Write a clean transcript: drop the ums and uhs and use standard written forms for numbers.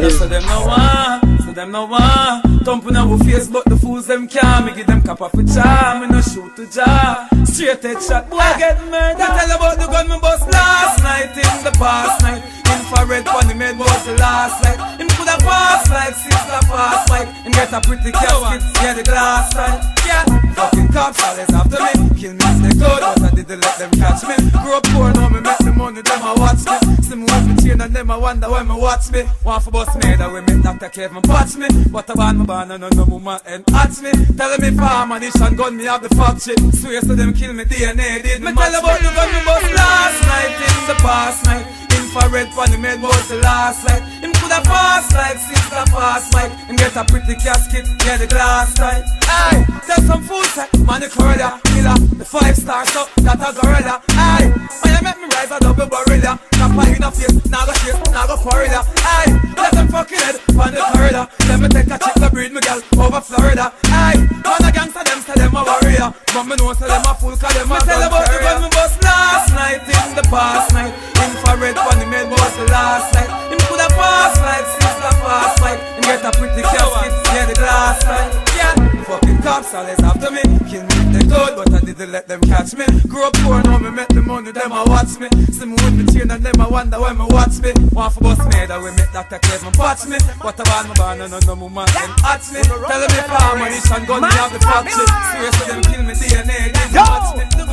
So them no one, so them no one. Thumping our face, but the fools them can't. Me give them cap off a charm, me no shoot to jar. Straight head shot, boy get murdered. Me tell about the gun me bust last night in the past night. Infrared funny made was the last light. Him coulda passed like sister fast like. Him get a pretty casket, yeah the glass right. Yeah, fucking cops always after me. Kill me if they could, but I didn't let them catch me. Grew up poor, now me make the money, them a watch me. See me with me chain and them a wonder when me watch me. Want for bust me, that we make Dr. Kevin patch me. But I ban my ban and no woman and at me. Telling me farm and gun me have the factory. Swear so them kill me DNA did me tell about the gun me bust last night in the past night. Infrared funny made was the last light. Him coulda passed like sister fast Mike. Him get a pretty casket, yeah the glass tight. Aye, tell some fools say, man the corridor killer, the 5-star so that a gorilla. Aye, when you make me rise a double gorilla. Nappa in a face, now go chase, now go corridor. Aye, let them fucking head on the corridor. Let me take a chick to breed me girl over Florida. Aye, man a gangster them say them a warrior, but me know say them a fool 'cause them a tell about the gun me bust last night in the past night. Infrared funny made was the last night. Him coulda passed like sister fast like. Him get a pretty casket, yeah the glass right. Yeah, fucking cops always after me. Kill me if they could, but I didn't let them catch me. Grew up poor, now me make the money, them a watch me. See me with me chain and them a wonder when me watch me. Want for bust me, that we make Dr. Kevin patch me. What about my ban and no woman and at me. Telling me farm and gun me have the factory. Seriously them kill me DNA, they watch me.